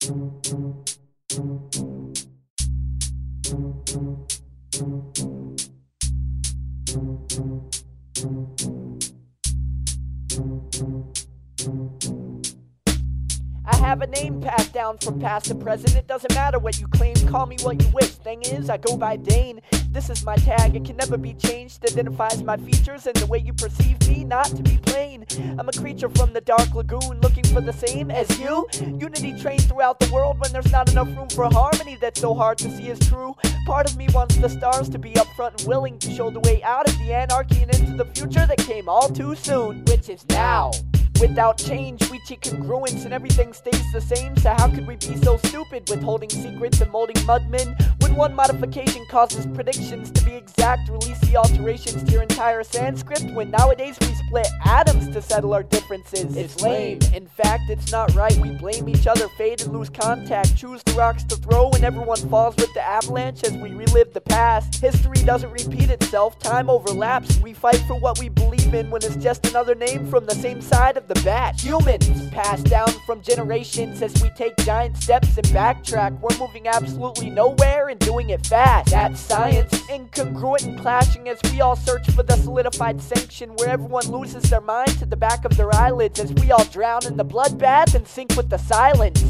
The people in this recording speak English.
I have a name passed down from past to present. It doesn't matter what you claim, call me what you wish. Thing is, I go by Dane. This is my tag, it can never be changed. Identifies my features and the way you perceive me, not to be plain. I'm a creature from the dark lagoon, looking for the same as you. Unity trained throughout the world when there's not enough room for harmony that's so hard to see is true. Part of me wants the stars to be upfront and willing to show the way out of the anarchy and into the future that came all too soon, which is now. Without change, we cheat congruence and everything stays the same. So how could we be so stupid withholding secrets and molding mudmen? When one modification causes predictions to be exact, release the alterations to your entire Sanskrit. When nowadays we split atoms to settle our differences. It's lame. In fact, it's not right. We blame each other, fade and lose contact. Choose the rocks to throw and everyone falls with the avalanche as we relive the past. History doesn't repeat itself, time overlaps. We fight for what we believe in when it's just another name from the same side of the bat. Humans, passed down from generations as we take giant steps and backtrack. We're moving absolutely nowhere and doing it fast. That's science, incongruent and clashing as we all search for the solidified sanction where everyone loses their mind to the back of their eyelids as we all drown in the bloodbath and sink with the silence.